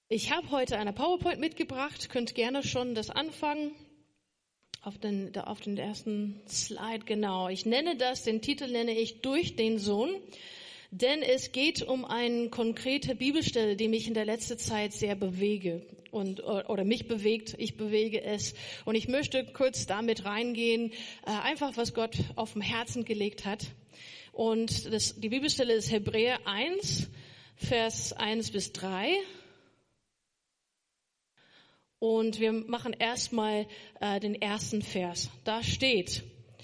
Ich habe heute eine PowerPoint mitgebracht, könnt gerne schon das anfangen. Auf den ersten Slide, genau. Den Titel nenne ich Durch den Sohn, denn es geht um eine konkrete Bibelstelle, die mich in der letzten Zeit sehr bewege oder mich bewegt. Ich bewege es und ich möchte kurz damit reingehen, einfach was Gott auf dem Herzen gelegt hat. Und die Bibelstelle ist Hebräer 1, Vers 1 bis 3. Und wir machen erstmal den ersten Vers. Da steht: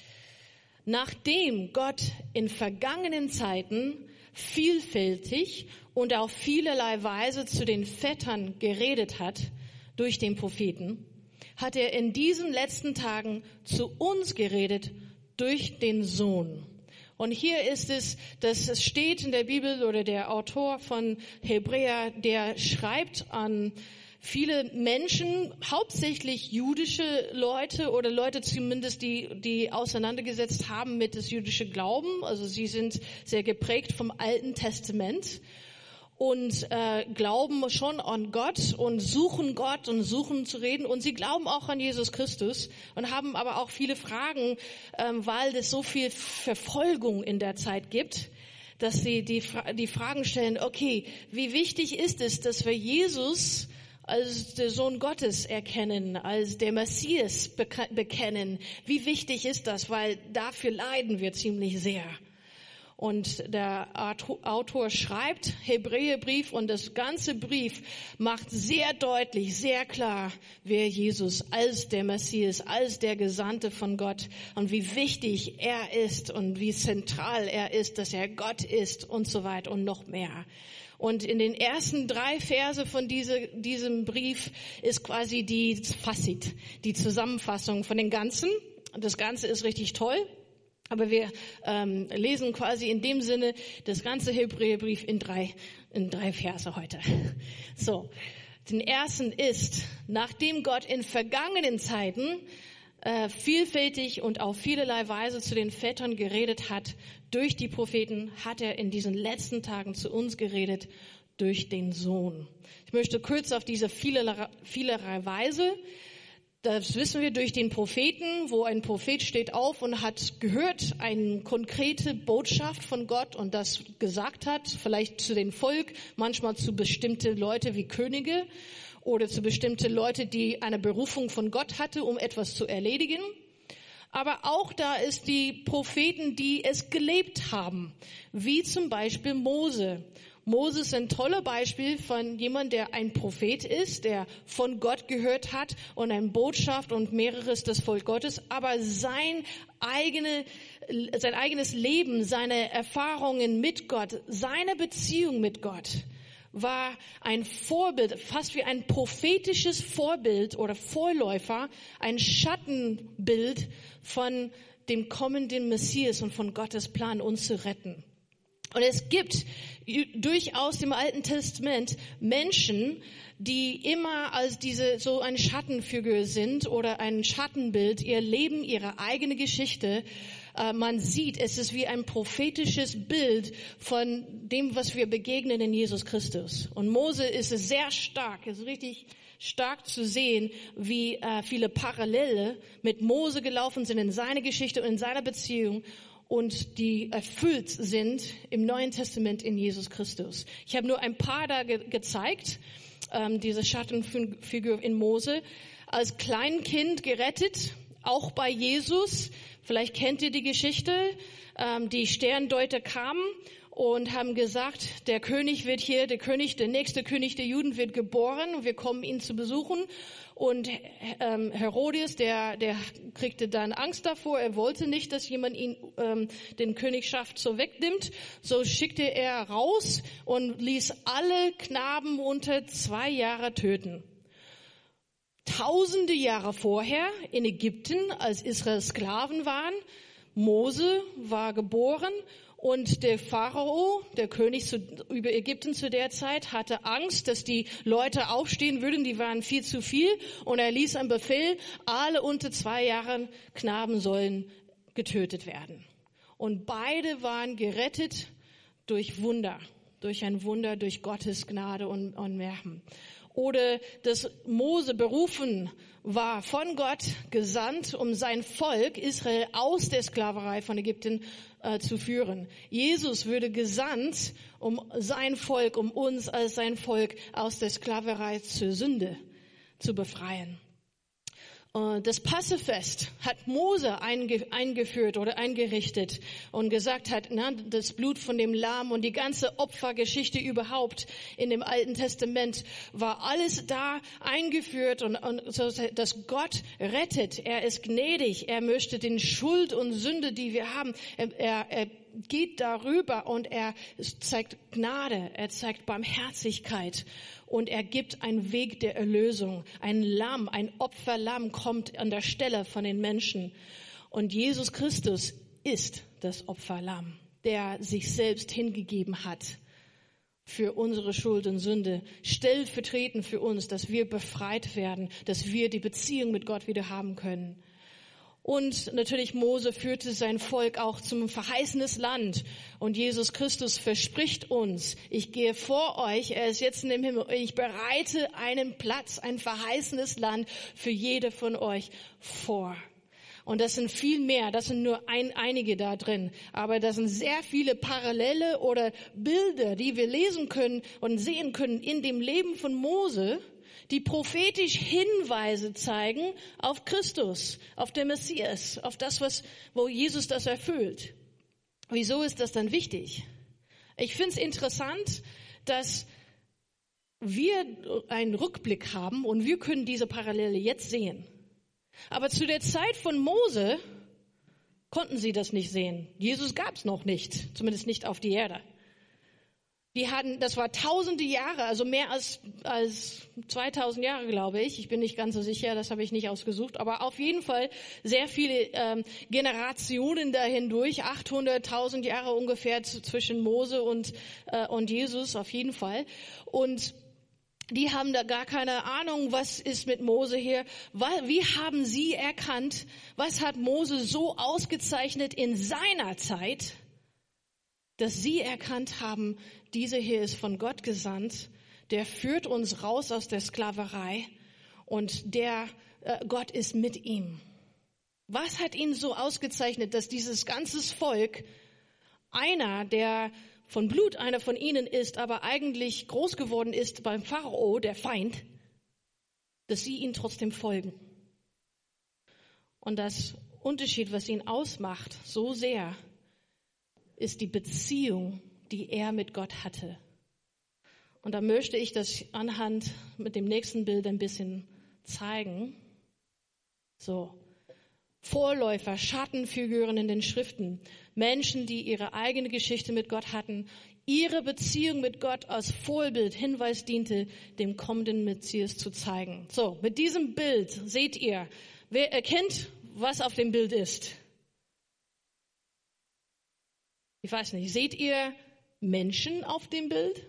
Nachdem Gott in vergangenen Zeiten vielfältig und auf vielerlei Weise zu den Vätern geredet hat durch den Propheten, hat er in diesen letzten Tagen zu uns geredet durch den Sohn. Und hier ist es, dass es steht in der Bibel, oder der Autor von Hebräer, der schreibt an viele Menschen, hauptsächlich jüdische Leute oder Leute zumindest, die auseinandergesetzt haben mit das jüdische Glauben. Also sie sind sehr geprägt vom Alten Testament und glauben schon an Gott und suchen zu reden. Und sie glauben auch an Jesus Christus und haben aber auch viele Fragen, weil es so viel Verfolgung in der Zeit gibt, dass sie die Fragen stellen, okay, wie wichtig ist es, dass wir Jesus als der Sohn Gottes erkennen, als der Messias bekennen? Wie wichtig ist das? Weil dafür leiden wir ziemlich sehr. Und der Autor schreibt Hebräerbrief und das ganze Brief macht sehr deutlich, sehr klar, wer Jesus als der Messias, als der Gesandte von Gott und wie wichtig er ist und wie zentral er ist, dass er Gott ist und so weiter und noch mehr. Und in den ersten 3 Verse von diesem Brief ist quasi die Fazit, die Zusammenfassung von den Ganzen. Das Ganze ist richtig toll, aber wir lesen quasi in dem Sinne das ganze Hebräerbrief in drei Verse heute. So, den ersten ist: Nachdem Gott in vergangenen Zeiten vielfältig und auf vielerlei Weise zu den Vätern geredet hat durch die Propheten, hat er in diesen letzten Tagen zu uns geredet durch den Sohn. Ich möchte kurz auf diese vielerlei Weise, das wissen wir durch den Propheten, wo ein Prophet steht auf und hat gehört eine konkrete Botschaft von Gott und das gesagt hat, vielleicht zu dem Volk, manchmal zu bestimmte Leute wie Könige oder zu bestimmte Leute, die eine Berufung von Gott hatte, um etwas zu erledigen. Aber auch da ist die Propheten, die es gelebt haben, wie zum Beispiel Mose. Mose ist ein tolles Beispiel von jemand, der ein Prophet ist, der von Gott gehört hat und eine Botschaft und mehreres des Volk Gottes, aber sein eigenes Leben, seine Erfahrungen mit Gott, seine Beziehung mit Gott war ein Vorbild, fast wie ein prophetisches Vorbild oder Vorläufer, ein Schattenbild von dem kommenden Messias und von Gottes Plan, uns zu retten. Und es gibt durchaus im Alten Testament Menschen, die immer als so eine Schattenfigur sind oder ein Schattenbild, ihr Leben, ihre eigene Geschichte. Man sieht, es ist wie ein prophetisches Bild von dem, was wir begegnen in Jesus Christus. Und Mose ist sehr stark, ist richtig stark zu sehen, wie viele Parallele mit Mose gelaufen sind in seiner Geschichte und in seiner Beziehung und die erfüllt sind im Neuen Testament in Jesus Christus. Ich habe nur ein paar da gezeigt, diese Schattenfigur in Mose, als Kleinkind gerettet, auch bei Jesus. Vielleicht kennt ihr die Geschichte, die Sterndeuter kamen und haben gesagt, der nächste König der Juden wird geboren und wir kommen ihn zu besuchen. Und Herodes, der kriegte dann Angst davor. Er wollte nicht, dass jemand ihn den Königschaft so wegnimmt. So schickte er raus und ließ alle Knaben unter 2 Jahre töten. Tausende Jahre vorher in Ägypten, als Israel Sklaven waren, Mose war geboren und der Pharao, der König über Ägypten zu der Zeit, hatte Angst, dass die Leute aufstehen würden, die waren viel zu viel, und er ließ einen Befehl, alle unter 2 Jahren Knaben sollen getötet werden. Und beide waren gerettet durch Wunder, durch ein Wunder, durch Gottes Gnade und Erbarmen. oder dass Mose berufen war, von Gott gesandt, um sein Volk Israel aus der Sklaverei von Ägypten zu führen. Jesus würde gesandt, um sein Volk, um uns als sein Volk aus der Sklaverei zur Sünde zu befreien. Das Passafest hat Mose eingeführt oder eingerichtet und gesagt hat, das Blut von dem Lamm und die ganze Opfergeschichte überhaupt in dem Alten Testament war alles da eingeführt und so, dass Gott rettet. Er ist gnädig. Er möchte den Schuld und Sünde, die wir haben, er geht darüber und er zeigt Gnade, er zeigt Barmherzigkeit. Und er gibt einen Weg der Erlösung. Ein Lamm, ein Opferlamm kommt an der Stelle von den Menschen. Und Jesus Christus ist das Opferlamm, der sich selbst hingegeben hat für unsere Schuld und Sünde, stellvertretend für uns, dass wir befreit werden, dass wir die Beziehung mit Gott wieder haben können. Und natürlich Mose führte sein Volk auch zum verheißenes Land. Und Jesus Christus verspricht uns, ich gehe vor euch, er ist jetzt in dem Himmel, ich bereite einen Platz, ein verheißenes Land für jede von euch vor. Und das sind viel mehr, das sind nur einige da drin. Aber das sind sehr viele Parallele oder Bilder, die wir lesen können und sehen können in dem Leben von Mose, die prophetisch Hinweise zeigen auf Christus, auf den Messias, auf das, wo Jesus das erfüllt. Wieso ist das dann wichtig? Ich finde es interessant, dass wir einen Rückblick haben und wir können diese Parallele jetzt sehen. Aber zu der Zeit von Mose konnten sie das nicht sehen. Jesus gab es noch nicht, zumindest nicht auf die Erde. Das war tausende Jahre, also mehr als 2000 Jahre, glaube ich. Ich bin nicht ganz so sicher, das habe ich nicht ausgesucht. Aber auf jeden Fall sehr viele Generationen da hindurch, 800.000 Jahre ungefähr zwischen Mose und Jesus, auf jeden Fall. Und die haben da gar keine Ahnung, was ist mit Mose hier. Wie haben sie erkannt, was hat Mose so ausgezeichnet in seiner Zeit, dass sie erkannt haben, dieser hier ist von Gott gesandt, der führt uns raus aus der Sklaverei und Gott ist mit ihm. Was hat ihn so ausgezeichnet, dass dieses ganze Volk, der von Blut einer von ihnen ist, aber eigentlich groß geworden ist beim Pharao, der Feind, dass sie ihm trotzdem folgen? Und das Unterschied, was ihn ausmacht, so sehr, ist die Beziehung, die er mit Gott hatte. Und da möchte ich das anhand mit dem nächsten Bild ein bisschen zeigen. So, Vorläufer, Schattenfiguren in den Schriften, Menschen, die ihre eigene Geschichte mit Gott hatten, ihre Beziehung mit Gott als Vorbild, Hinweis diente, dem kommenden Messias zu zeigen. So, mit diesem Bild seht ihr, wer erkennt, was auf dem Bild ist? Ich weiß nicht, seht ihr Menschen auf dem Bild?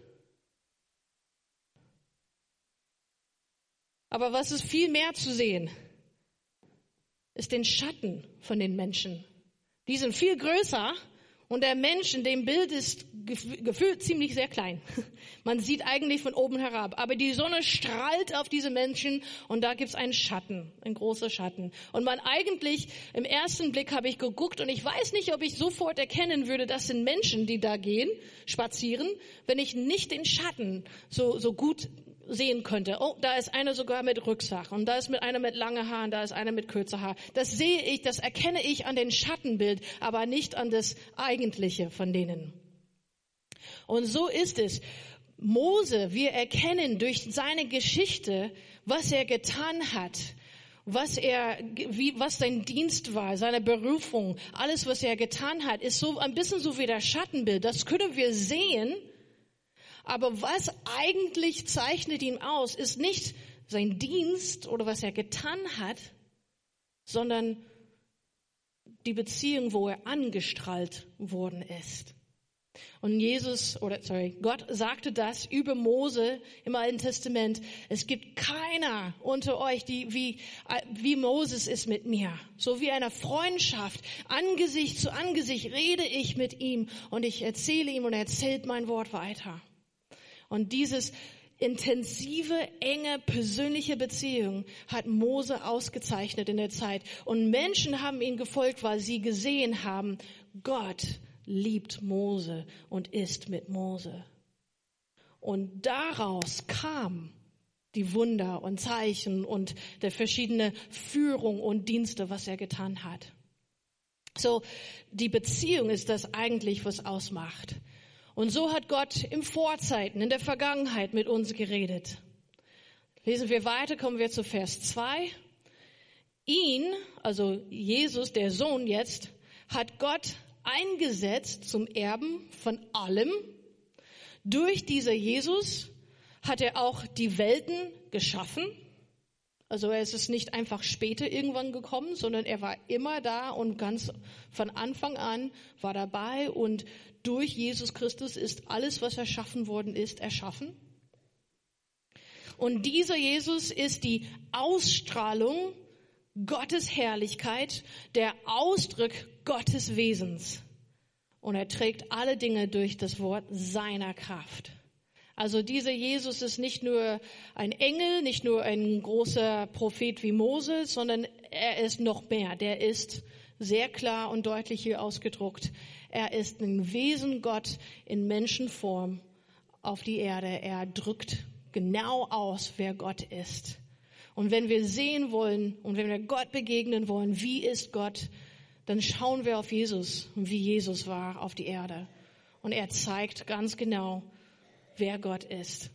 Aber was ist viel mehr zu sehen, ist den Schatten von den Menschen. Die sind viel größer und der Mensch in dem Bild ist gefühlt ziemlich sehr klein. Man sieht eigentlich von oben herab. Aber die Sonne strahlt auf diese Menschen und da gibt's einen Schatten, ein großer Schatten. Und im ersten Blick habe ich geguckt und ich weiß nicht, ob ich sofort erkennen würde, das sind Menschen, die da gehen, spazieren, wenn ich nicht den Schatten so gut sehen könnte. Oh, da ist einer sogar mit Rucksack und da ist einer mit langen Haaren, da ist einer mit kürzer Haar. Das sehe ich, das erkenne ich an den Schattenbild, aber nicht an das Eigentliche von denen. Und so ist es. Mose, wir erkennen durch seine Geschichte, was er getan hat, was sein Dienst war, seine Berufung, alles, was er getan hat, ist so ein bisschen so wie das Schattenbild. Das können wir sehen. Aber was eigentlich zeichnet ihn aus, ist nicht sein Dienst oder was er getan hat, sondern die Beziehung, wo er angestrahlt worden ist. Und Gott sagte das über Mose im Alten Testament. Es gibt keiner unter euch, wie Moses ist mit mir. So wie eine Freundschaft. Angesicht zu Angesicht rede ich mit ihm und ich erzähle ihm und er erzählt mein Wort weiter. Und dieses intensive, enge, persönliche Beziehung hat Mose ausgezeichnet in der Zeit. Und Menschen haben ihm gefolgt, weil sie gesehen haben, Gott liebt Mose und ist mit Mose. Und daraus kam die Wunder und Zeichen und der verschiedene Führung und Dienste, was er getan hat. So, die Beziehung ist das eigentlich, was ausmacht. Und so hat Gott im Vorzeiten, in der Vergangenheit mit uns geredet. Lesen wir weiter, kommen wir zu Vers 2. Ihn, also Jesus, der Sohn jetzt, hat Gott eingesetzt zum Erben von allem. Durch dieser Jesus hat er auch die Welten geschaffen. Also er ist nicht einfach später irgendwann gekommen, sondern er war immer da und ganz von Anfang an war dabei. Und durch Jesus Christus ist alles, was erschaffen worden ist, erschaffen. Und dieser Jesus ist die Ausstrahlung Gottes Herrlichkeit, der Ausdruck Gottes Wesens. Und er trägt alle Dinge durch das Wort seiner Kraft. Also dieser Jesus ist nicht nur ein Engel, nicht nur ein großer Prophet wie Mose, sondern er ist noch mehr. Der ist sehr klar und deutlich hier ausgedruckt. Er ist ein Wesen Gott in Menschenform auf die Erde. Er drückt genau aus, wer Gott ist. Und wenn wir sehen wollen und wenn wir Gott begegnen wollen, wie ist Gott, dann schauen wir auf Jesus und wie Jesus war auf die Erde. Und er zeigt ganz genau, wer Gott ist.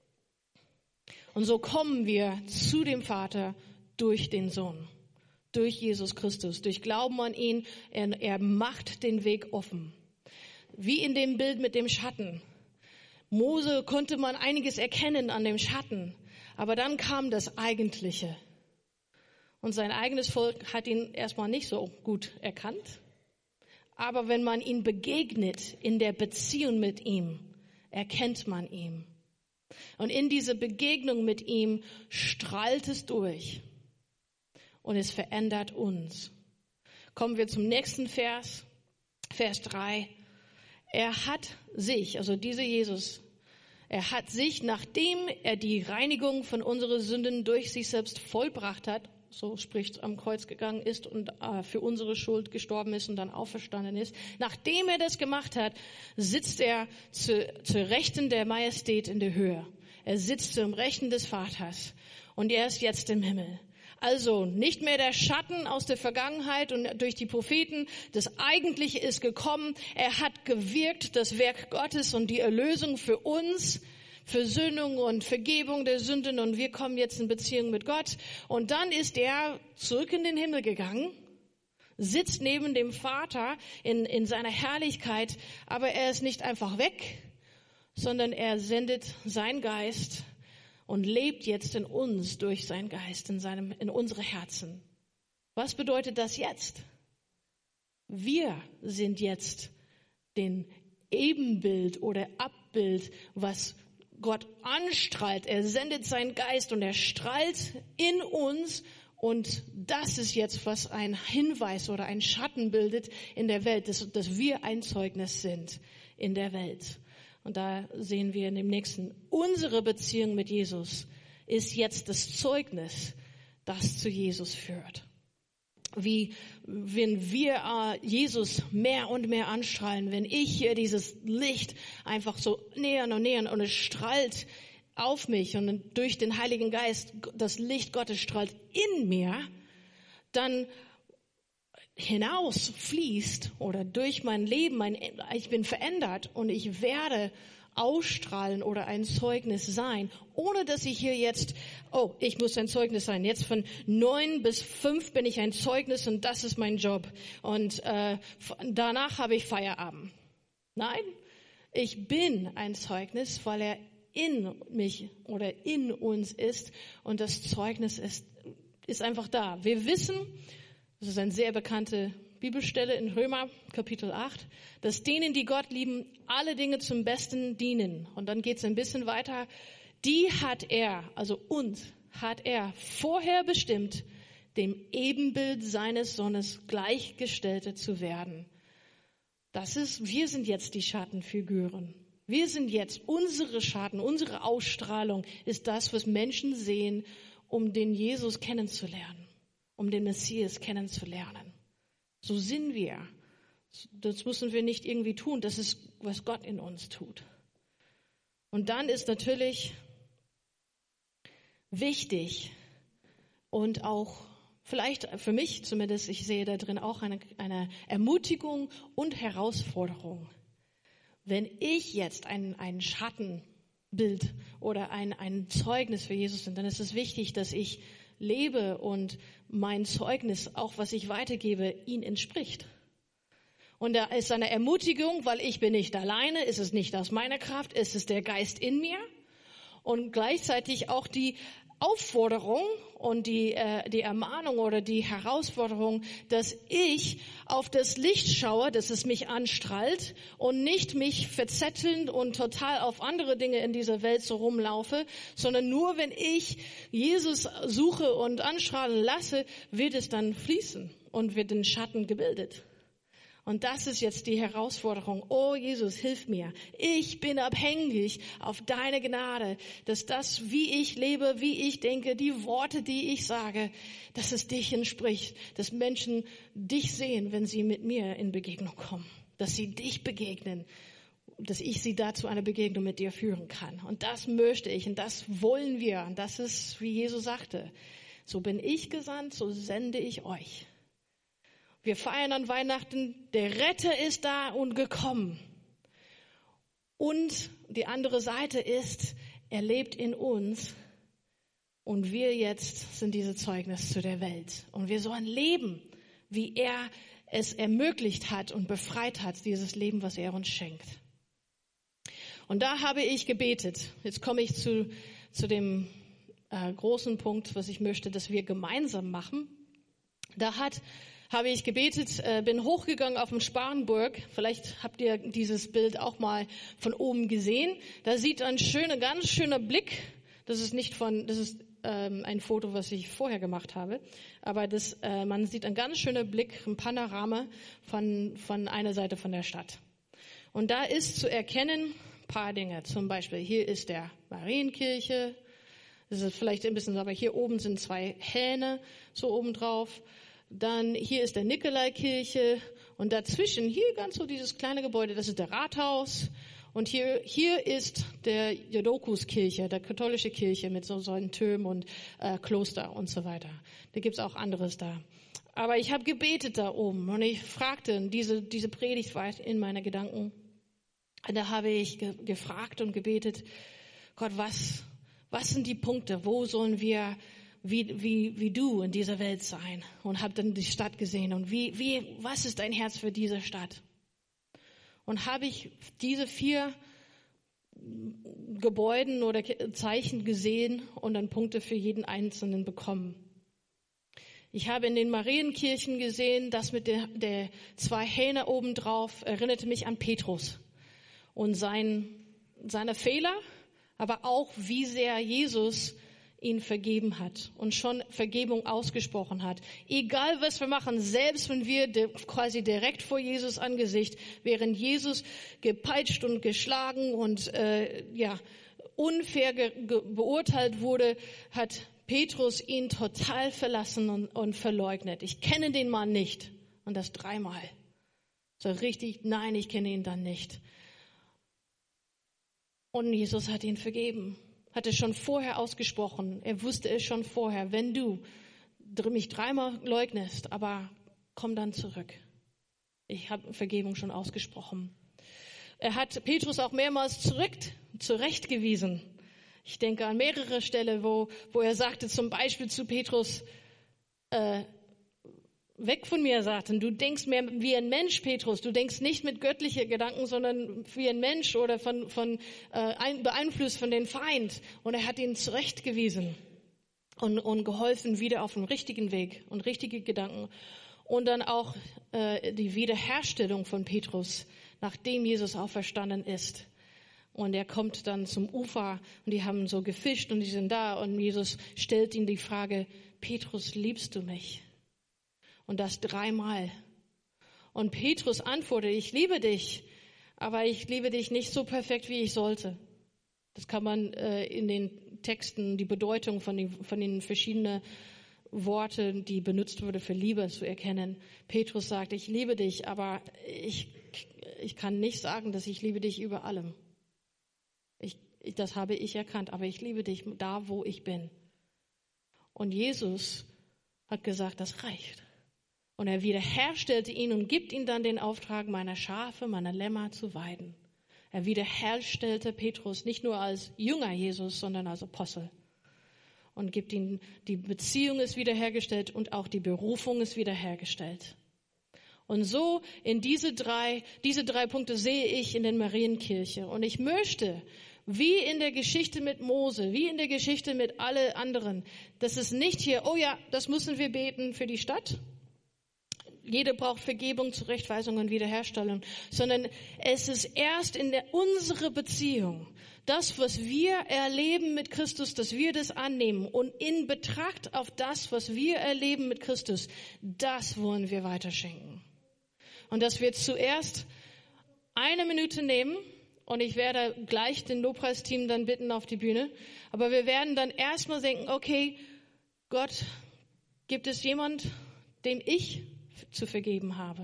Und so kommen wir zu dem Vater durch den Sohn, durch Jesus Christus, durch Glauben an ihn. Er macht den Weg offen. Wie in dem Bild mit dem Schatten. Mose konnte man einiges erkennen an dem Schatten, aber dann kam das Eigentliche. Und sein eigenes Volk hat ihn erstmal nicht so gut erkannt. Aber wenn man ihm begegnet in der Beziehung mit ihm, erkennt man ihn. Und in dieser Begegnung mit ihm strahlt es durch. Und es verändert uns. Kommen wir zum nächsten Vers, Vers 3. Er hat sich, also dieser Jesus, er hat sich, nachdem er die Reinigung von unseren Sünden durch sich selbst vollbracht hat, so spricht, am Kreuz gegangen ist und für unsere Schuld gestorben ist und dann auferstanden ist. Nachdem er das gemacht hat, sitzt er zur Rechten der Majestät in der Höhe. Er sitzt zum Rechten des Vaters und er ist jetzt im Himmel. Also nicht mehr der Schatten aus der Vergangenheit und durch die Propheten. Das Eigentliche ist gekommen. Er hat gewirkt, das Werk Gottes und die Erlösung für uns. Versöhnung und Vergebung der Sünden und wir kommen jetzt in Beziehung mit Gott. Und dann ist er zurück in den Himmel gegangen, sitzt neben dem Vater in seiner Herrlichkeit, aber er ist nicht einfach weg, sondern er sendet seinen Geist und lebt jetzt in uns durch seinen Geist, in unsere Herzen. Was bedeutet das jetzt? Wir sind jetzt den Ebenbild oder Abbild, was Gott anstrahlt. Er sendet seinen Geist und er strahlt in uns. Und das ist jetzt, was ein Hinweis oder ein Schatten bildet in der Welt, dass wir ein Zeugnis sind in der Welt. Und da sehen wir in dem nächsten, unsere Beziehung mit Jesus ist jetzt das Zeugnis, das zu Jesus führt. Wie wenn wir Jesus mehr und mehr anstrahlen, wenn ich hier dieses Licht einfach so nähern und es strahlt auf mich und durch den Heiligen Geist das Licht Gottes strahlt in mir, dann hinaus fließt oder durch mein Leben, ich bin verändert und ich werde ausstrahlen oder ein Zeugnis sein, ohne dass ich hier jetzt, ich muss ein Zeugnis sein. Jetzt von 9 bis 5 bin ich ein Zeugnis und das ist mein Job. Und danach habe ich Feierabend. Nein, ich bin ein Zeugnis, weil er in mich oder in uns ist und das Zeugnis ist einfach da. Wir wissen, das ist eine sehr bekannte Bibelstelle in Römer Kapitel 8, dass denen, die Gott lieben, alle Dinge zum Besten dienen. Und dann geht es ein bisschen weiter. Die hat er, also uns, hat er vorher bestimmt, dem Ebenbild seines Sohnes Gleichgestellte zu werden. Wir sind jetzt die Schattenfiguren. Wir sind jetzt, unsere Schatten, unsere Ausstrahlung ist das, was Menschen sehen, um den Jesus kennenzulernen, um den Messias kennenzulernen. So sind wir. Das müssen wir nicht irgendwie tun. Das ist, was Gott in uns tut. Und dann ist natürlich wichtig und auch vielleicht für mich zumindest, ich sehe da drin auch eine Ermutigung und Herausforderung. Wenn ich jetzt ein Schattenbild oder ein Zeugnis für Jesus bin, dann ist es wichtig, dass ich lebe und mein Zeugnis, auch was ich weitergebe, ihm entspricht. Und da ist eine Ermutigung, weil ich bin nicht alleine, ist es nicht aus meiner Kraft, ist es der Geist in mir. Und gleichzeitig auch die Aufforderung und die Ermahnung oder die Herausforderung, dass ich auf das Licht schaue, dass es mich anstrahlt und nicht mich verzetteln und total auf andere Dinge in dieser Welt so rumlaufe, sondern nur wenn ich Jesus suche und anstrahlen lasse, wird es dann fließen und wird ein Schatten gebildet. Und das ist jetzt die Herausforderung. Oh Jesus, hilf mir. Ich bin abhängig auf deine Gnade, dass das, wie ich lebe, wie ich denke, die Worte, die ich sage, dass es dich entspricht, dass Menschen dich sehen, wenn sie mit mir in Begegnung kommen, dass sie dich begegnen, dass ich sie dazu eine Begegnung mit dir führen kann. Und das möchte ich und das wollen wir. Und das ist, wie Jesus sagte, so bin ich gesandt, so sende ich euch. Wir feiern an Weihnachten, der Retter ist da und gekommen. Und die andere Seite ist, er lebt in uns und wir jetzt sind diese Zeugnis zu der Welt. Und wir sollen leben, wie er es ermöglicht hat und befreit hat, dieses Leben, was er uns schenkt. Und da habe ich gebetet. Jetzt komme ich zu dem großen Punkt, was ich möchte, dass wir gemeinsam machen. Habe ich gebetet, bin hochgegangen auf den Sparrenburg. Vielleicht habt ihr dieses Bild auch mal von oben gesehen. Da sieht ein ganz schöner Blick. Das ist ein Foto, was ich vorher gemacht habe. Aber man sieht ein ganz schöner Blick, ein Panorama von einer Seite von der Stadt. Und da ist zu erkennen ein paar Dinge. Zum Beispiel hier ist der Marienkirche. Das ist vielleicht ein bisschen, aber hier oben sind 2 Hähne so oben drauf. Dann hier ist der Nikolaikirche und dazwischen hier ganz so dieses kleine Gebäude, das ist der Rathaus und hier ist der Jodokuskirche, der katholische Kirche mit so einen Türmen und Kloster und so weiter. Da gibt's auch anderes da. Aber ich habe gebetet da oben und ich fragte, diese Predigt war in meinen Gedanken. Und da habe ich gefragt und gebetet, Gott, was sind die Punkte, wo sollen wir wie du in dieser Welt sein, und habe dann die Stadt gesehen und was ist dein Herz für diese Stadt? Und habe ich diese 4 Gebäuden oder Zeichen gesehen und dann Punkte für jeden Einzelnen bekommen. Ich habe in den Marienkirchen gesehen, das mit der 2 Hähne obendrauf erinnerte mich an Petrus und seine Fehler, aber auch wie sehr Jesus ihn vergeben hat und schon Vergebung ausgesprochen hat. Egal was wir machen, selbst wenn wir quasi direkt vor Jesus Angesicht, während Jesus gepeitscht und geschlagen und unfair beurteilt wurde, hat Petrus ihn total verlassen und verleugnet. Ich kenne den Mann nicht. Und das 3-mal. So richtig, nein, ich kenne ihn dann nicht. Und Jesus hat ihn vergeben. Hat es schon vorher ausgesprochen. Er wusste es schon vorher. Wenn du mich 3-mal leugnest, aber komm dann zurück. Ich habe Vergebung schon ausgesprochen. Er hat Petrus auch mehrmals zurechtgewiesen. Ich denke an mehrere Stellen, wo er sagte zum Beispiel zu Petrus, weg von mir, Satan. Du denkst mehr wie ein Mensch, Petrus. Du denkst nicht mit göttlichen Gedanken, sondern wie ein Mensch oder beeinflusst von dem Feind. Und er hat ihn zurechtgewiesen und geholfen, wieder auf den richtigen Weg und richtige Gedanken. Und dann auch die Wiederherstellung von Petrus, nachdem Jesus auferstanden ist. Und er kommt dann zum Ufer und die haben so gefischt und die sind da. Und Jesus stellt ihm die Frage, Petrus, liebst du mich? Und das 3-mal. Und Petrus antwortet, ich liebe dich, aber ich liebe dich nicht so perfekt, wie ich sollte. Das kann man in den Texten, die Bedeutung von den verschiedenen Worten, die benutzt wurde für Liebe, zu erkennen. Petrus sagt, ich liebe dich, aber ich kann nicht sagen, dass ich liebe dich über allem. Das habe ich erkannt, aber ich liebe dich da, wo ich bin. Und Jesus hat gesagt, das reicht. Und er wiederherstellte ihn und gibt ihm dann den Auftrag, meine Schafe, meine Lämmer zu weiden. Er wiederherstellte Petrus nicht nur als Jünger Jesus, sondern als Apostel. Und gibt ihm, die Beziehung ist wiederhergestellt und auch die Berufung ist wiederhergestellt. Und so in diese drei Punkte sehe ich in der Marienkirche. Und ich möchte, wie in der Geschichte mit Mose, wie in der Geschichte mit alle anderen, dass es nicht hier, oh ja, das müssen wir beten für die Stadt. Jeder braucht Vergebung, Zurechtweisung und Wiederherstellung, sondern es ist erst in unsere Beziehung, das, was wir erleben mit Christus, dass wir das annehmen und in Betracht auf das, was wir erleben mit Christus, das wollen wir weiterschenken. Und dass wir zuerst 1 Minute nehmen, und ich werde gleich den Lobpreisteam dann bitten auf die Bühne, aber wir werden dann erstmal denken, okay, Gott, gibt es jemand, dem ich zu vergeben habe?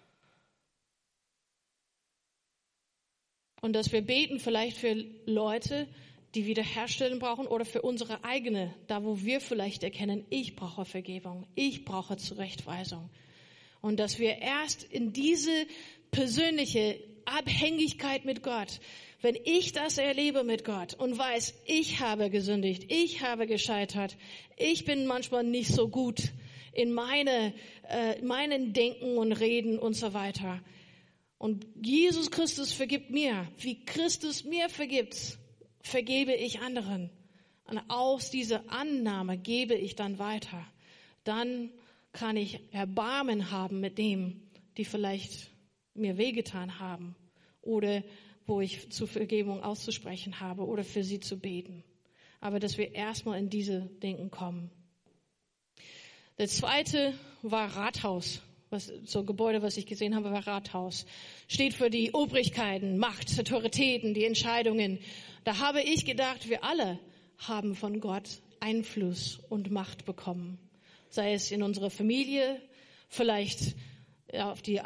Und dass wir beten vielleicht für Leute, die Wiederherstellung brauchen oder für unsere eigene, da wo wir vielleicht erkennen, ich brauche Vergebung, ich brauche Zurechtweisung. Und dass wir erst in diese persönliche Abhängigkeit mit Gott, wenn ich das erlebe mit Gott und weiß, ich habe gesündigt, ich habe gescheitert, ich bin manchmal nicht so gut in meinen Denken und Reden und so weiter. Und Jesus Christus vergibt mir, wie Christus mir vergibt, vergebe ich anderen. Und aus dieser Annahme gebe ich dann weiter. Dann kann ich Erbarmen haben mit dem, die vielleicht mir wehgetan haben oder wo ich zur Vergebung auszusprechen habe oder für sie zu beten. Aber dass wir erstmal in diese Denken kommen. Der zweite war Rathaus. So ein Gebäude, was ich gesehen habe, war Rathaus. Steht für die Obrigkeiten, Macht, Autoritäten, die Entscheidungen. Da habe ich gedacht, wir alle haben von Gott Einfluss und Macht bekommen. Sei es in unserer Familie, vielleicht auf die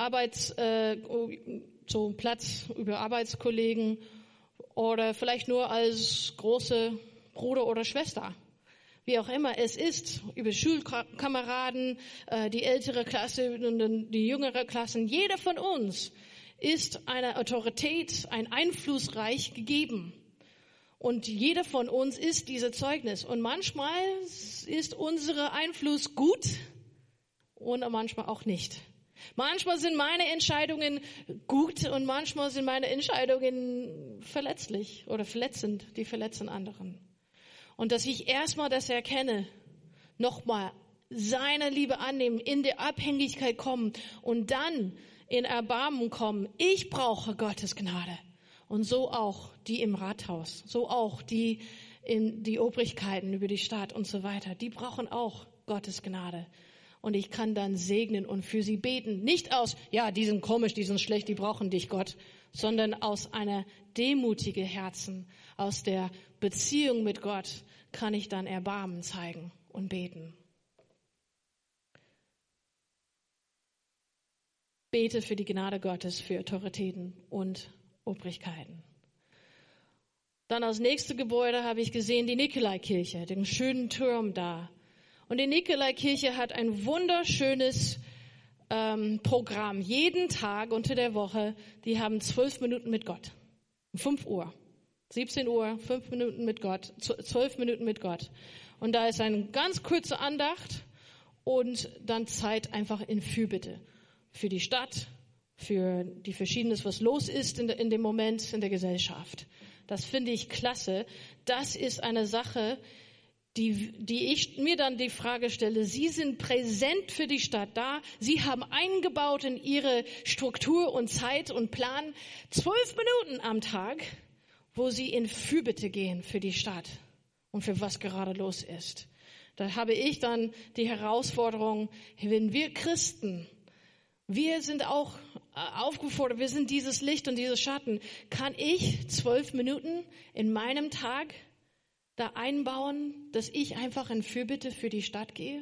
so Platz über Arbeitskollegen oder vielleicht nur als große Bruder oder Schwester. Wie auch immer es ist, über Schulkameraden, die ältere Klasse und die jüngere Klassen. Jeder von uns ist eine Autorität, ein Einflussreich gegeben. Und jeder von uns ist dieses Zeugnis. Und manchmal ist unser Einfluss gut und manchmal auch nicht. Manchmal sind meine Entscheidungen gut und manchmal sind meine Entscheidungen verletzlich oder verletzend, die verletzen anderen. Und dass ich erstmal das erkenne, nochmal seine Liebe annehmen, in der Abhängigkeit kommen und dann in Erbarmen kommen. Ich brauche Gottes Gnade. Und so auch die im Rathaus, so auch die in die Obrigkeiten über die Stadt und so weiter. Die brauchen auch Gottes Gnade. Und ich kann dann segnen und für sie beten. Nicht aus, ja, die sind komisch, die sind schlecht, die brauchen dich, Gott, sondern aus einer demütigen Herzen, aus der Beziehung mit Gott kann ich dann Erbarmen zeigen und beten. Bete für die Gnade Gottes, für Autoritäten und Obrigkeiten. Dann als nächstes Gebäude habe ich gesehen die Nikolaikirche, den schönen Turm da. Und die Nikolaikirche hat ein wunderschönes Programm. Jeden Tag unter der Woche, die haben 12 Minuten mit Gott. 5 Uhr, 17 Uhr, 5 Minuten mit Gott, 12 Minuten mit Gott. Und da ist eine ganz kurze Andacht und dann Zeit einfach in Fürbitte. Für die Stadt, für die Verschiedenes, was los ist in dem Moment in der Gesellschaft. Das finde ich klasse. Das ist eine Sache, die ich mir dann die Frage stelle, Sie sind präsent für die Stadt da, Sie haben eingebaut in Ihre Struktur und Zeit und Plan 12 Minuten am Tag, wo Sie in Fürbitte gehen für die Stadt und für was gerade los ist. Da habe ich dann die Herausforderung, wenn wir Christen, wir sind auch aufgefordert, wir sind dieses Licht und dieses Schatten. Kann ich 12 Minuten in meinem Tag da einbauen, dass ich einfach in Fürbitte für die Stadt gehe?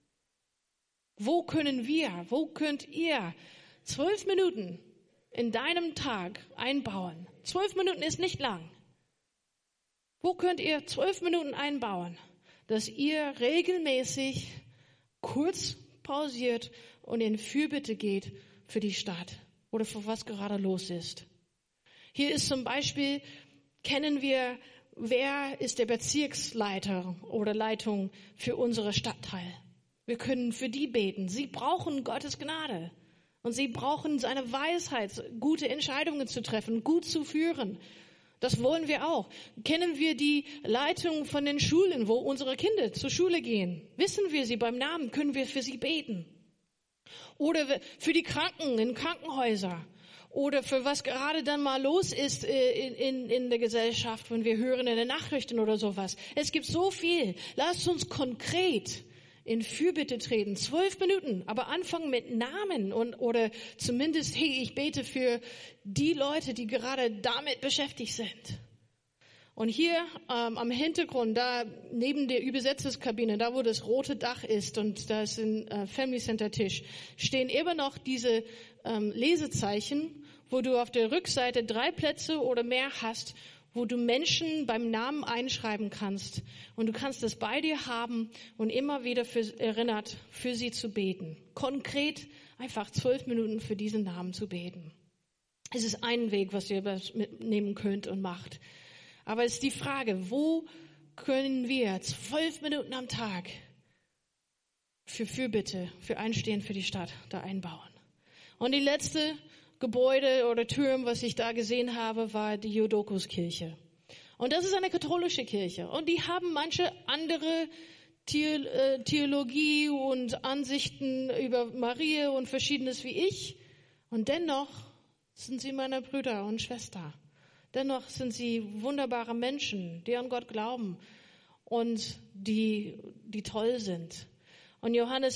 Wo könnt ihr 12 Minuten in deinem Tag einbauen? 12 Minuten ist nicht lang. Wo könnt ihr 12 Minuten einbauen, dass ihr regelmäßig kurz pausiert und in Fürbitte geht für die Stadt oder für was gerade los ist? Hier ist zum Beispiel, kennen wir, wer ist der Bezirksleiter oder Leitung für unsere Stadtteil? Wir können für die beten. Sie brauchen Gottes Gnade und sie brauchen seine Weisheit, gute Entscheidungen zu treffen, gut zu führen. Das wollen wir auch. Kennen wir die Leitung von den Schulen, wo unsere Kinder zur Schule gehen? Wissen wir sie beim Namen? Können wir für sie beten? Oder für die Kranken in Krankenhäusern? Oder für was gerade dann mal los ist in der Gesellschaft, wenn wir hören in den Nachrichten oder sowas. Es gibt so viel. Lasst uns konkret in Fürbitte treten. 12 Minuten, aber anfangen mit Namen oder zumindest, hey, ich bete für die Leute, die gerade damit beschäftigt sind. Und hier am Hintergrund, da neben der Übersetzungskabine, da wo das rote Dach ist und da ist ein Family Center Tisch, stehen immer noch diese Lesezeichen, wo du auf der Rückseite 3 Plätze oder mehr hast, wo du Menschen beim Namen einschreiben kannst. Und du kannst es bei dir haben und immer wieder erinnert, für sie zu beten. Konkret einfach 12 Minuten für diesen Namen zu beten. Es ist ein Weg, was ihr mitnehmen könnt und macht. Aber es ist die Frage, wo können wir 12 Minuten am Tag für Fürbitte, für Einstehen für die Stadt da einbauen? Und die letzte Gebäude oder Turm, was ich da gesehen habe, war die Jodokuskirche. Und das ist eine katholische Kirche. Und die haben manche andere Theologie und Ansichten über Maria und Verschiedenes wie ich. Und dennoch sind sie meine Brüder und Schwestern. Dennoch sind sie wunderbare Menschen, die an Gott glauben und die toll sind. Und Johannes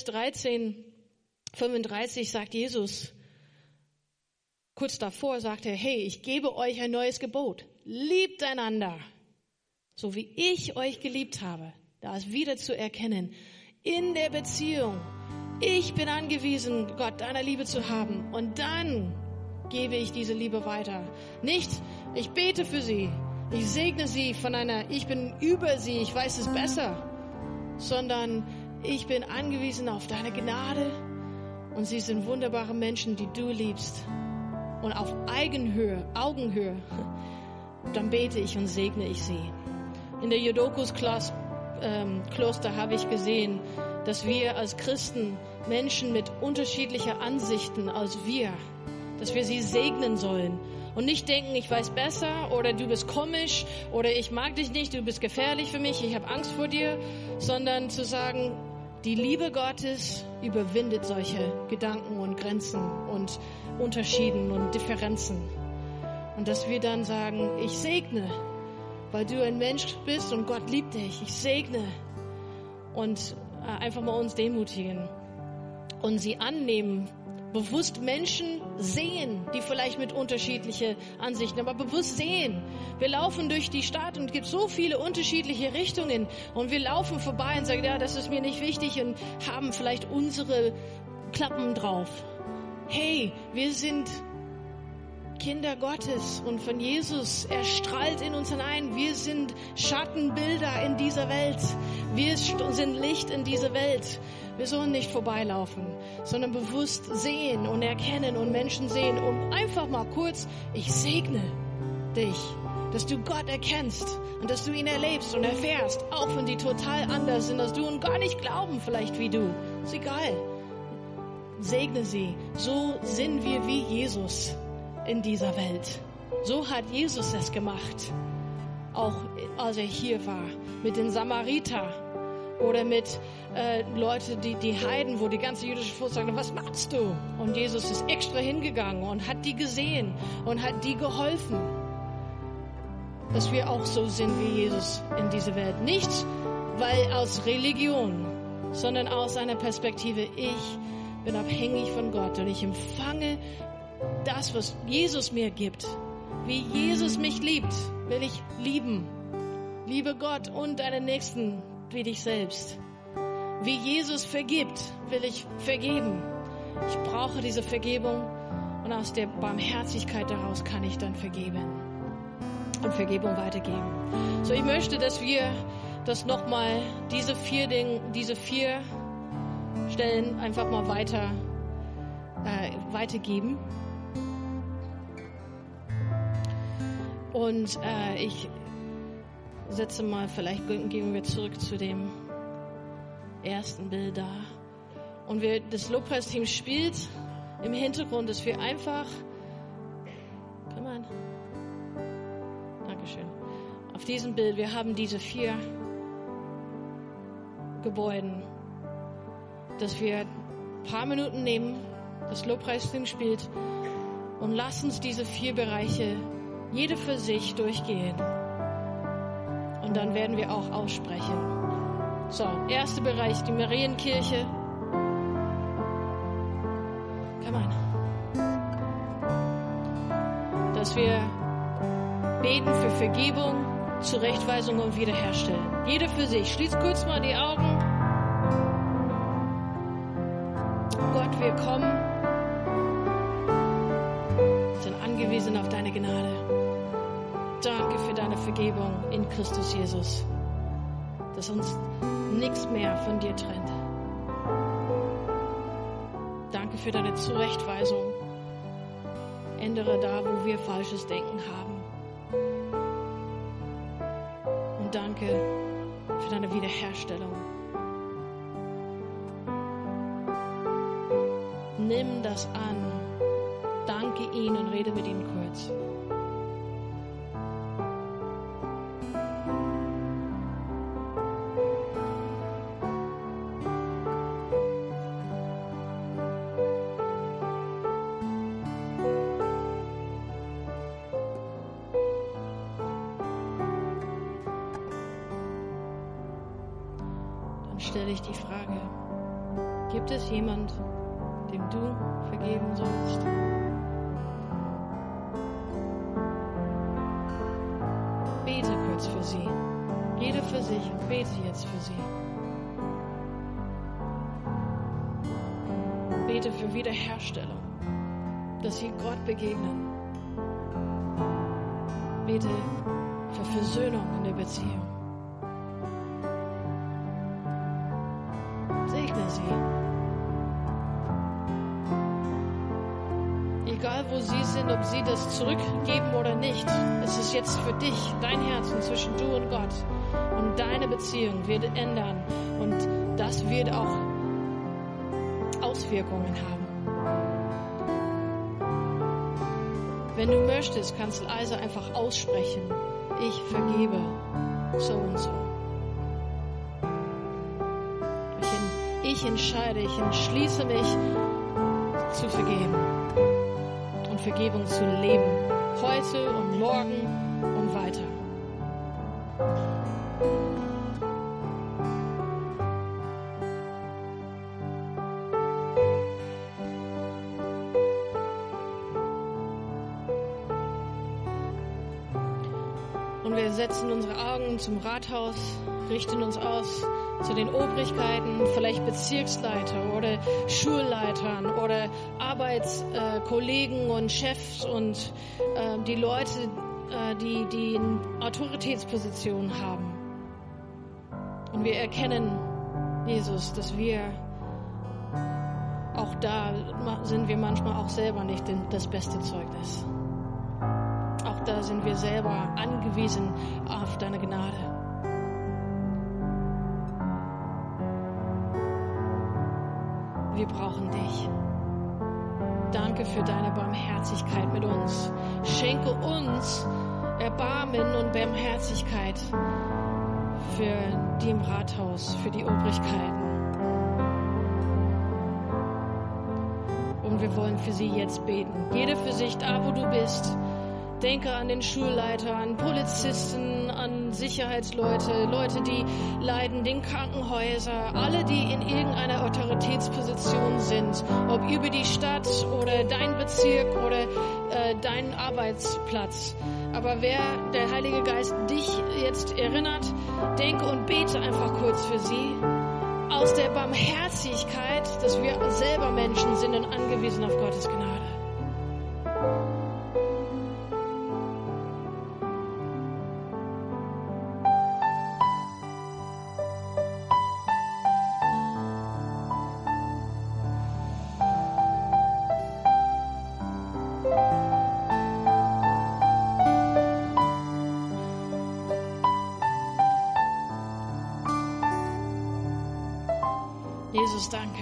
13:35 sagt Jesus, kurz davor sagt er, hey, ich gebe euch ein neues Gebot. Liebt einander, so wie ich euch geliebt habe. Da ist wieder zu erkennen, in der Beziehung, ich bin angewiesen, Gott, deine Liebe zu haben. Und dann gebe ich diese Liebe weiter. Nicht, ich bete für sie, ich segne sie ich bin über sie, ich weiß es besser. Sondern ich bin angewiesen auf deine Gnade. Und sie sind wunderbare Menschen, die du liebst. Und auf Augenhöhe, dann bete ich und segne ich sie. In der Jodokus-Kloster habe ich gesehen, dass wir als Christen Menschen mit unterschiedlicher Ansichten als wir, dass wir sie segnen sollen. Und nicht denken, ich weiß besser oder du bist komisch oder ich mag dich nicht, du bist gefährlich für mich, ich habe Angst vor dir, sondern zu sagen, die Liebe Gottes überwindet solche Gedanken und Grenzen und Unterschieden und Differenzen. Und dass wir dann sagen, ich segne, weil du ein Mensch bist und Gott liebt dich. Ich segne. Und einfach mal uns demutigen und sie annehmen. Bewusst Menschen sehen, die vielleicht mit unterschiedlichen Ansichten, aber bewusst sehen. Wir laufen durch die Stadt und es gibt so viele unterschiedliche Richtungen und wir laufen vorbei und sagen, ja, das ist mir nicht wichtig und haben vielleicht unsere Klappen drauf. Hey, wir sind Kinder Gottes und von Jesus. Er strahlt in uns hinein. Wir sind Schattenbilder in dieser Welt. Wir sind Licht in dieser Welt. Wir sollen nicht vorbeilaufen, sondern bewusst sehen und erkennen und Menschen sehen und einfach mal kurz, ich segne dich, dass du Gott erkennst und dass du ihn erlebst und erfährst, auch wenn die total anders sind als du und gar nicht glauben vielleicht wie du. Ist egal. Segne sie. So sind wir wie Jesus in dieser Welt. So hat Jesus es gemacht. Auch als er hier war. Mit den Samariter oder mit Leute, die Heiden, wo die ganze jüdische Volk sagt, was machst du? Und Jesus ist extra hingegangen und hat die gesehen und hat die geholfen. Dass wir auch so sind wie Jesus in dieser Welt. Nicht weil aus Religion, sondern aus einer Perspektive, ich bin abhängig von Gott und ich empfange das, was Jesus mir gibt, wie Jesus mich liebt, will ich lieben. Liebe Gott und deinen Nächsten wie dich selbst. Wie Jesus vergibt, will ich vergeben. Ich brauche diese Vergebung und aus der Barmherzigkeit daraus kann ich dann vergeben und Vergebung weitergeben. So, ich möchte, dass wir das nochmal, diese vier Stellen einfach mal weitergeben. Und ich setze mal, vielleicht gehen wir zurück zu dem ersten Bild da. Und das Lobpreisteam spielt im Hintergrund, dass wir einfach, Dankeschön, auf diesem Bild, wir haben diese 4 Gebäuden, dass wir ein paar Minuten nehmen, das Lobpreisteam spielt und lass uns diese 4 Bereiche, jede für sich, durchgehen. Und dann werden wir auch aussprechen. So, erster Bereich, die Marienkirche. Dass wir beten für Vergebung, Zurechtweisung und Wiederherstellen. Jeder für sich. Schließ kurz mal die Augen. Gott, wir kommen, sind angewiesen auf deine Gnade. Danke für deine Vergebung in Christus Jesus, dass uns nichts mehr von dir trennt. Danke für deine Zurechtweisung. Ändere da, wo wir falsches Denken haben. Und danke für deine Wiederherstellung. Nimm das an. Danke ihm und rede mit ihm kurz. Stelle ich die Frage, gibt es jemand, dem du vergeben sollst? Bete kurz für sie. Jeder für sich und bete jetzt für sie. Bete für Wiederherstellung, dass sie Gott begegnen. Bete für Versöhnung in der Beziehung. Sie. Egal wo sie sind, ob sie das zurückgeben oder nicht, es ist jetzt für dich, dein Herzen zwischen du und Gott. Und deine Beziehung wird ändern. Und das wird auch Auswirkungen haben. Wenn du möchtest, kannst du leise einfach aussprechen. Ich vergebe so und so. Ich entscheide, ich entschließe mich zu vergeben und Vergebung zu leben. Heute und morgen und weiter. Und wir setzen unsere Augen zum Rathaus, richten uns aus zu den Obrigkeiten, vielleicht Bezirksleiter oder Schulleitern oder Arbeitskollegen und Chefs und die Leute, die in Autoritätspositionen haben. Und wir erkennen, Jesus, dass wir auch da sind wir manchmal auch selber nicht das beste Zeugnis. Auch da sind wir selber angewiesen auf deine Gnade. Wir brauchen dich. Danke für deine Barmherzigkeit mit uns. Schenke uns Erbarmen und Barmherzigkeit für die im Rathaus, für die Obrigkeiten. Und wir wollen für sie jetzt beten. Jeder für sich, da wo du bist, Denke an den Schulleiter, an Polizisten, an Sicherheitsleute, Leute, die leiden, den Krankenhäuser, alle, die in irgendeiner Autoritätsposition sind, ob über die Stadt oder dein Bezirk oder dein Arbeitsplatz. Aber wer der Heilige Geist dich jetzt erinnert, denke und bete einfach kurz für sie. Aus der Barmherzigkeit, dass wir selber Menschen sind und angewiesen auf Gottes Gnade. Jesus, danke.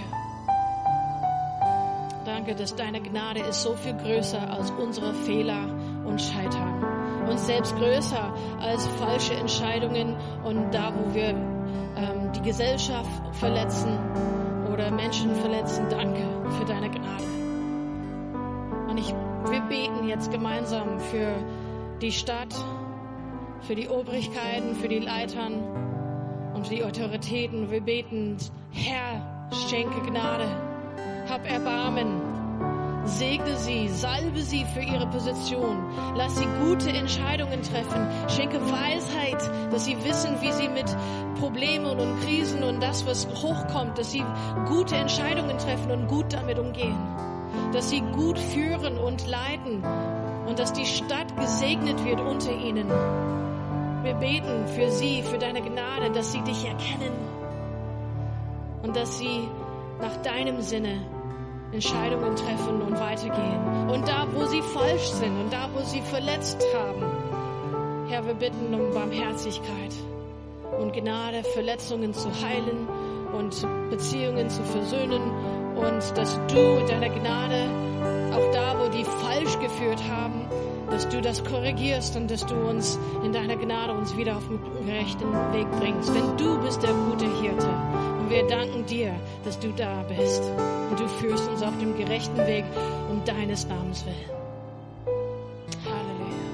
Danke, dass deine Gnade ist so viel größer als unsere Fehler und Scheitern. Und selbst größer als falsche Entscheidungen und da, wo wir die Gesellschaft verletzen oder Menschen verletzen. Danke für deine Gnade. Und wir beten jetzt gemeinsam für die Stadt, für die Obrigkeiten, für die Leitern und für die Autoritäten. Wir beten, Herr, schenke Gnade, hab Erbarmen, segne sie, salbe sie für ihre Position, lass sie gute Entscheidungen treffen, schenke Weisheit, dass sie wissen, wie sie mit Problemen und Krisen und das, was hochkommt, dass sie gute Entscheidungen treffen und gut damit umgehen, dass sie gut führen und leiten und dass die Stadt gesegnet wird unter ihnen. Wir beten für sie, für deine Gnade, dass sie dich erkennen und dass sie nach deinem Sinne Entscheidungen treffen und weitergehen. Und da, wo sie falsch sind und da, wo sie verletzt haben, Herr, wir bitten um Barmherzigkeit und Gnade, Verletzungen zu heilen und Beziehungen zu versöhnen und dass du mit deiner Gnade auch da, wo die falsch geführt haben, dass du das korrigierst und dass du uns in deiner Gnade uns wieder auf den gerechten Weg bringst. Denn du bist der gute Hirte. Und wir danken dir, dass du da bist. Und du führst uns auf dem gerechten Weg um deines Namens willen. Halleluja.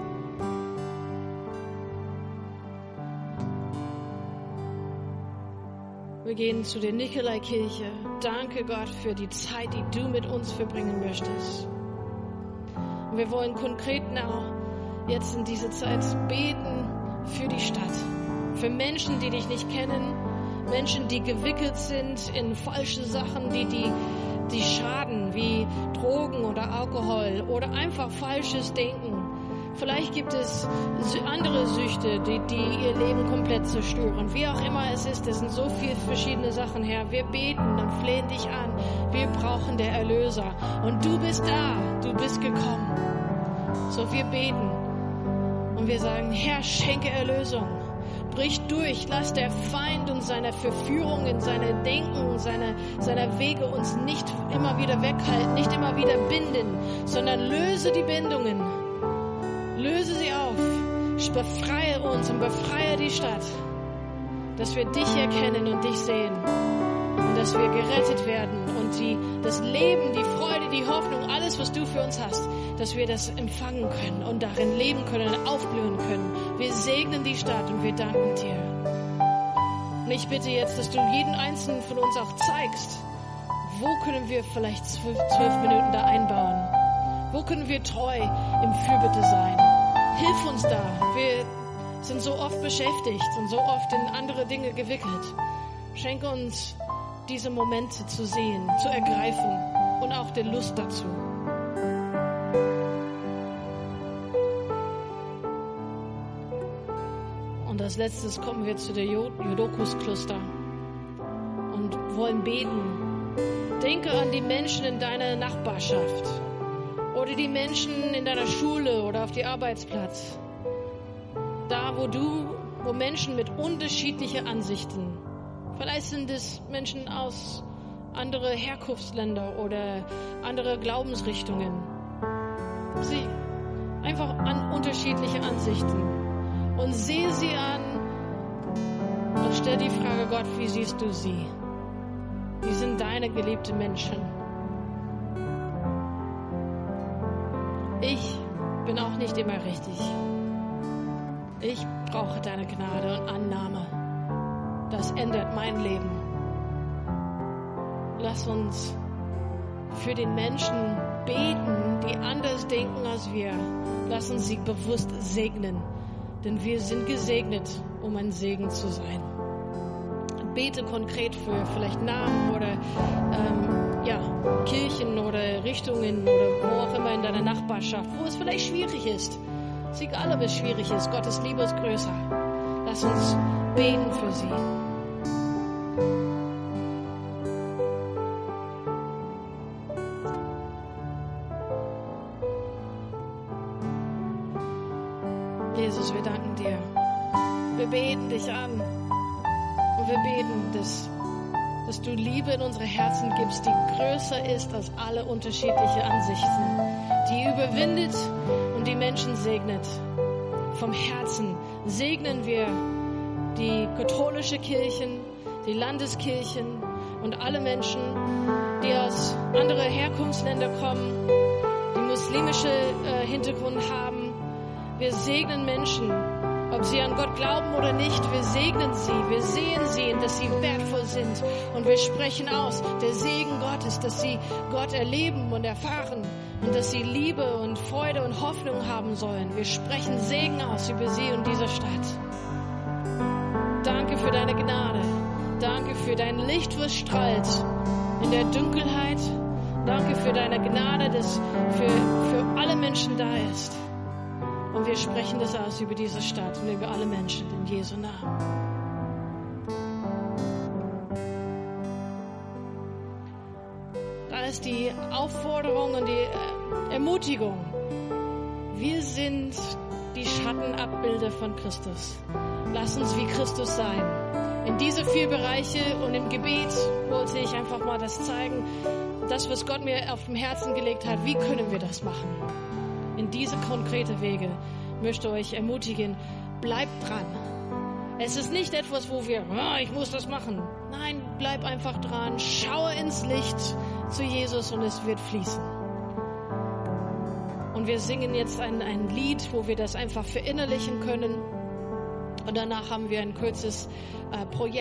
Wir gehen zu der Nikolaikirche. Danke Gott für die Zeit, die du mit uns verbringen möchtest. Und wir wollen konkret jetzt in dieser Zeit beten für die Stadt. Für Menschen, die dich nicht kennen. Menschen, die gewickelt sind in falsche Sachen, die schaden, wie Drogen oder Alkohol oder einfach falsches Denken. Vielleicht gibt es andere Süchte, die ihr Leben komplett zerstören. Wie auch immer es ist, es sind so viele verschiedene Sachen, Herr. Wir beten und flehen dich an. Wir brauchen der Erlöser. Und du bist da, du bist gekommen. So, wir beten und wir sagen, Herr, schenke Erlösung. Brich durch, lass der Feind und seine Verführungen, seine Denken, seine Wege uns nicht immer wieder weghalten, nicht immer wieder binden, sondern löse die Bindungen. Löse sie auf, befreie uns und befreie die Stadt, dass wir dich erkennen und dich sehen und dass wir gerettet werden und das Leben, die Freude, die Hoffnung, alles, was du für uns hast, dass wir das empfangen können und darin leben können und aufblühen können. Wir segnen die Stadt und wir danken dir. Und ich bitte jetzt, dass du jeden Einzelnen von uns auch zeigst, wo können wir vielleicht 12 Minuten da einbauen? Wo können wir treu im Fürbitte sein? Hilf uns da. Wir sind so oft beschäftigt und so oft in andere Dinge gewickelt. Schenke uns diese Momente zu sehen, zu ergreifen und auch die Lust dazu. Und als letztes kommen wir zu der Jodokus-Kloster und wollen beten. Denke an die Menschen in deiner Nachbarschaft oder die Menschen in deiner Schule oder auf dem Arbeitsplatz. Da, wo Menschen mit unterschiedlichen Ansichten, vielleicht sind es Menschen aus anderen Herkunftsländern oder andere Glaubensrichtungen. Sie einfach an unterschiedliche Ansichten. Und sehe sie an und stell die Frage, Gott, wie siehst du sie? Wie sind deine geliebten Menschen? Ich bin auch nicht immer richtig. Ich brauche deine Gnade und Annahme. Das ändert mein Leben. Lass uns für den Menschen beten, die anders denken als wir. Lass uns sie bewusst segnen, denn wir sind gesegnet, um ein Segen zu sein. Bete konkret für vielleicht Namen oder Kirchen oder Richtungen oder wo auch immer in deiner Nachbarschaft, wo es vielleicht schwierig ist. Es ist egal, ob es schwierig ist. Gottes Liebe ist größer. Lass uns beten für sie. Jesus, wir danken dir. Wir beten dich an. Und wir beten, dass du Liebe in unsere Herzen gibst, die größer ist als alle unterschiedlichen Ansichten, die überwindet und die Menschen segnet. Vom Herzen segnen wir die katholische Kirchen, die Landeskirchen und alle Menschen, die aus anderen Herkunftsländern kommen, die muslimische Hintergrund haben. Wir segnen Menschen, ob sie an Gott glauben oder nicht, wir segnen sie, wir sehen sie, dass sie wertvoll sind und wir sprechen aus, der Segen Gottes, dass sie Gott erleben und erfahren und dass sie Liebe und Freude und Hoffnung haben sollen. Wir sprechen Segen aus über sie und diese Stadt. Danke für deine Gnade, danke für dein Licht, was strahlt in der Dunkelheit. Danke für deine Gnade, das für alle Menschen da ist. Und wir sprechen das aus über diese Stadt und über alle Menschen in Jesu Namen. Da ist die Aufforderung und die Ermutigung. Wir sind die Schattenabbilder von Christus. Lass uns wie Christus sein. In diese 4 Bereiche und im Gebet wollte ich einfach mal das zeigen. Das, was Gott mir auf dem Herzen gelegt hat, wie können wir das machen? In diese konkrete Wege möchte ich euch ermutigen, bleibt dran. Es ist nicht etwas, wo wir, ich muss das machen. Nein, bleib einfach dran, schaue ins Licht zu Jesus und es wird fließen. Und wir singen jetzt ein Lied, wo wir das einfach verinnerlichen können. Und danach haben wir ein kurzes Projekt.